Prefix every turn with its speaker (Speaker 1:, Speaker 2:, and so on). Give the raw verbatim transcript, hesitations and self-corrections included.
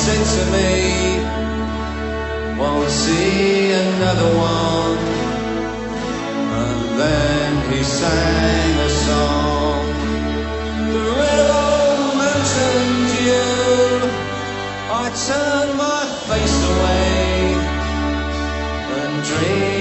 Speaker 1: said to me, won't see another one. And then he sang a song, the red old mountain dew. I turned my face away and dreamed